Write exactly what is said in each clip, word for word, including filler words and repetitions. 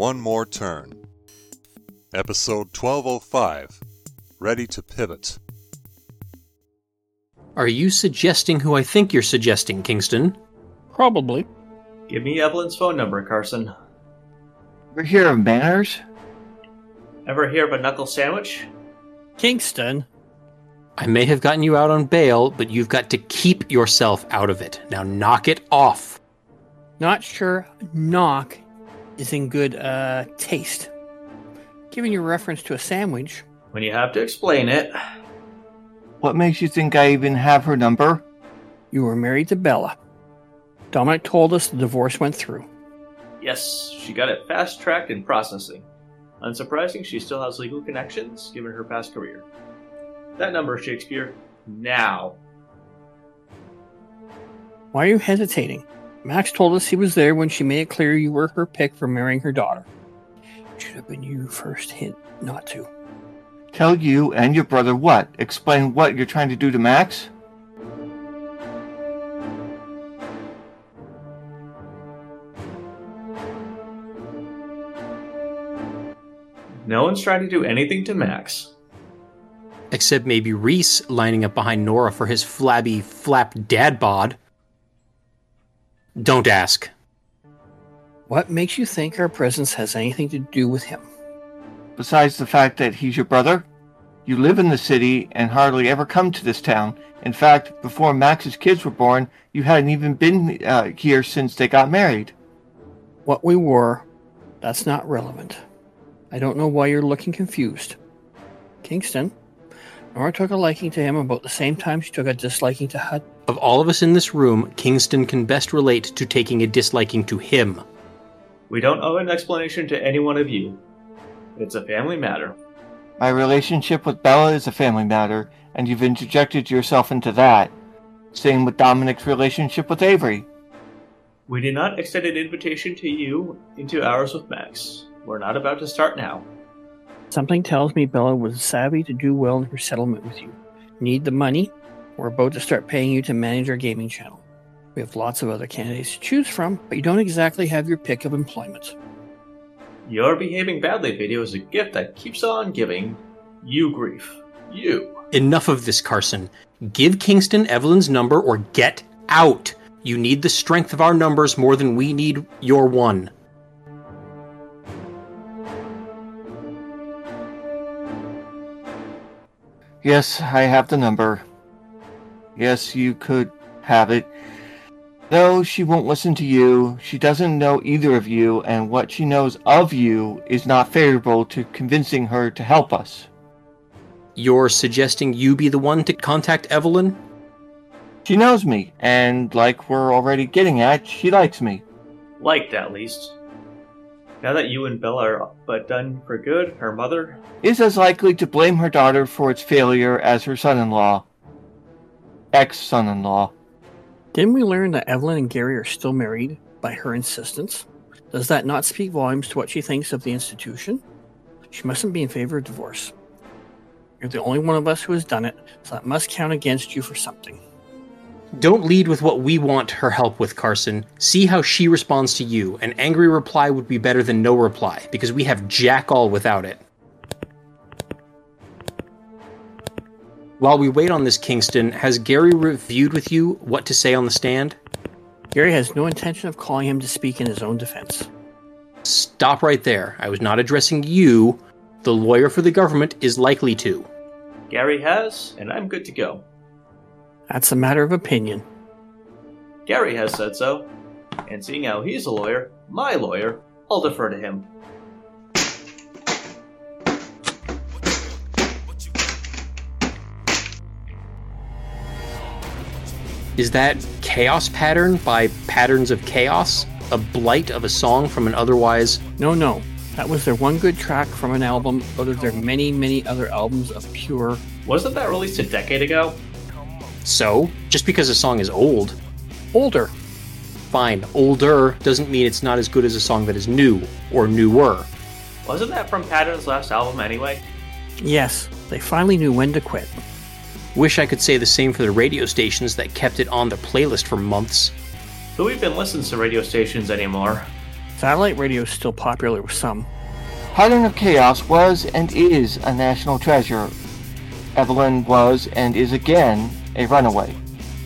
one more turn. Episode twelve oh five. Ready to pivot. Are you suggesting who I think you're suggesting, Kingston? Probably. Give me Evelyn's phone number, Carson. Ever hear of manners? Ever hear of a knuckle sandwich? Kingston. I may have gotten you out on bail, but you've got to keep yourself out of it. Now knock it off. Not sure knock is in good uh, taste. Giving you reference to a sandwich. When you have to explain it. What makes you think I even have her number? You were married to Bella. Dominic told us the divorce went through. Yes, she got it fast-tracked in processing. Unsurprising, she still has legal connections, given her past career. That number, Shakespeare. Now. Why are you hesitating? Max told us he was there when she made it clear you were her pick for marrying her daughter. It should have been your first hint not to. Tell you and your brother what? Explain what you're trying to do to Max? No one's trying to do anything to Max. Except maybe Reese lining up behind Nora for his flabby, flap dad bod. Don't ask. What makes you think our presence has anything to do with him? Besides the fact that he's your brother? You live in the city and hardly ever come to this town. In fact, before Max's kids were born, you hadn't even been uh, here since they got married. What we were, that's not relevant. I don't know why you're looking confused. Kingston, Nora took a liking to him about the same time she took a disliking to Hud. Of all of us in this room, Kingston can best relate to taking a disliking to him. We don't owe an explanation to any one of you. It's a family matter. My relationship with Bella is a family matter, and you've interjected yourself into that. Same with Dominic's relationship with Avery. We did not extend an invitation to you into ours with Max. We're not about to start now. Something tells me Bella was savvy to do well in her settlement with you. Need the money? We're about to start paying you to manage our gaming channel. We have lots of other candidates to choose from, but you don't exactly have your pick of employment. Your behaving badly video is a gift that keeps on giving you grief. You. Enough of this, Carson. Give Kingston Evelyn's number or get out. You need the strength of our numbers more than we need your one. Yes, I have the number. Yes, you could have it. No, she won't listen to you. She doesn't know either of you, and what she knows of you is not favorable to convincing her to help us. You're suggesting you be the one to contact Evelyn? She knows me, and like we're already getting at, she likes me. Liked, at least. Now that you and Bella are but done for good, her mother is as likely to blame her daughter for its failure as her son-in-law. Ex-son-in-law. Didn't we learn that Evelyn and Gary are still married by her insistence? Does that not speak volumes to what she thinks of the institution? She mustn't be in favor of divorce. You're the only one of us who has done it, so that must count against you for something. Don't lead with what we want her help with, Carson. See how she responds to you. An angry reply would be better than no reply, because we have jack all without it. While we wait on this, Kingston, has Gary reviewed with you what to say on the stand? Gary has no intention of calling him to speak in his own defense. Stop right there. I was not addressing you. The lawyer for the government is likely to. Gary has, and I'm good to go. That's a matter of opinion. Gary has said so, and seeing how he's a lawyer, my lawyer, I'll defer to him. Is that Chaos Pattern by Patterns of Chaos? A blight of a song from an otherwise... No, no. That was their one good track from an album out of their many, many other albums of pure... Wasn't that released a decade ago? So? Just because a song is old... Older. Fine. Older doesn't mean it's not as good as a song that is new, or newer. Wasn't that from Pattern's last album anyway? Yes. They finally knew when to quit. Wish I could say the same for the radio stations that kept it on their playlist for months. Who even listens to radio stations anymore? Satellite radio is still popular with some. Pattern of Chaos was and is a national treasure. Evelyn was and is again a runaway.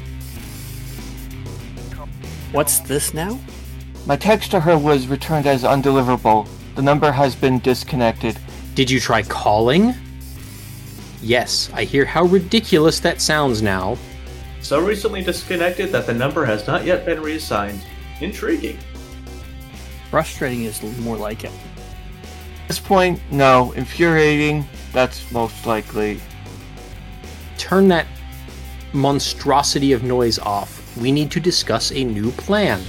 What's this now? My text to her was returned as undeliverable. The number has been disconnected. Did you try calling? Yes, I hear how ridiculous that sounds now. So recently disconnected that the number has not yet been reassigned. Intriguing. Frustrating is more like it. At this point, no. Infuriating, that's most likely. Turn that monstrosity of noise off. We need to discuss a new plan.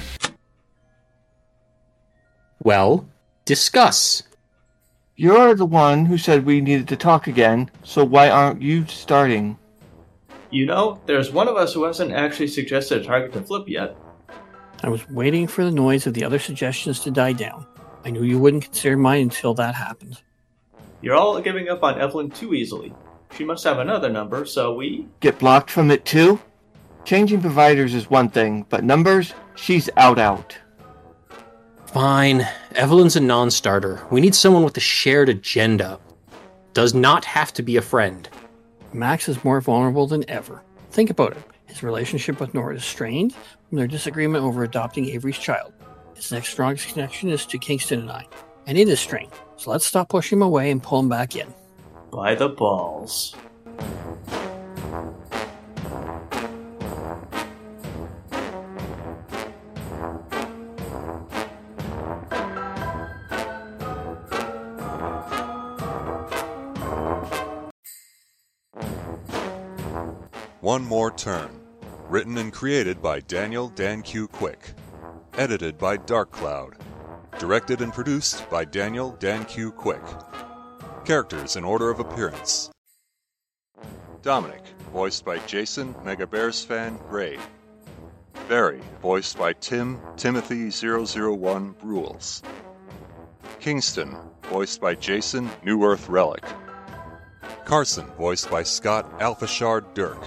Well, discuss. You're the one who said we needed to talk again, so why aren't you starting? You know, there's one of us who hasn't actually suggested a target to flip yet. I was waiting for the noise of the other suggestions to die down. I knew you wouldn't consider mine until that happened. You're all giving up on Evelyn too easily. She must have another number, so we... Get blocked from it too? Changing providers is one thing, but numbers? She's out out. Fine. Evelyn's a non-starter. We need someone with a shared agenda. Does not have to be a friend. Max is more vulnerable than ever. Think about it. His relationship with Nora is strained from their disagreement over adopting Avery's child. His next strongest connection is to Kingston and I, and it is strained. So let's stop pushing him away and pull him back in. By the balls. One More Turn. Written and created by Daniel Dan Q. Quick. Edited by Dark Cloud. Directed and produced by Daniel Dan Q. Quick. Characters in order of appearance. Dominic, voiced by Jason Mega Bears Fan Gray. Barry, voiced by Tim Timothy zero zero one Rules. Kingston, voiced by Jason New Earth Relic. Carson, voiced by Scott Alphashard Dirk.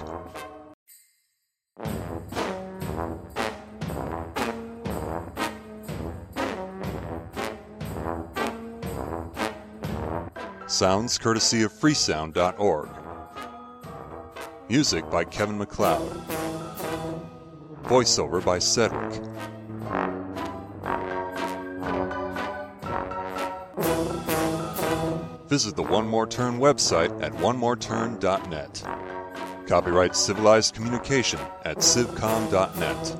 Sounds courtesy of freesound dot org. Music by Kevin MacLeod. Voiceover by Cedric. Visit the One More Turn website at one more turn dot net. Copyright Civilized Communication at civcom dot net.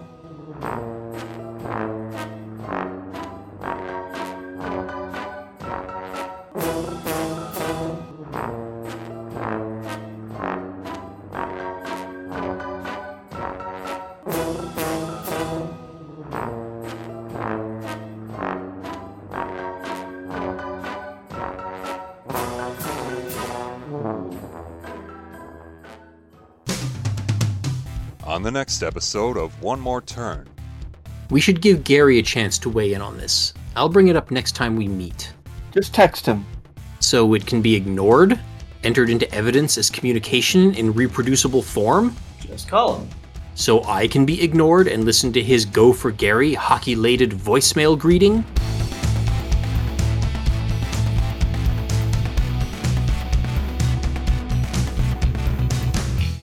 On the next episode of One More Turn. We should give Gary a chance to weigh in on this. I'll bring it up next time we meet. Just text him. So it can be ignored? Entered into evidence as communication in reproducible form? Just call him. So I can be ignored and listen to his Go for Gary hockey-lated voicemail greeting?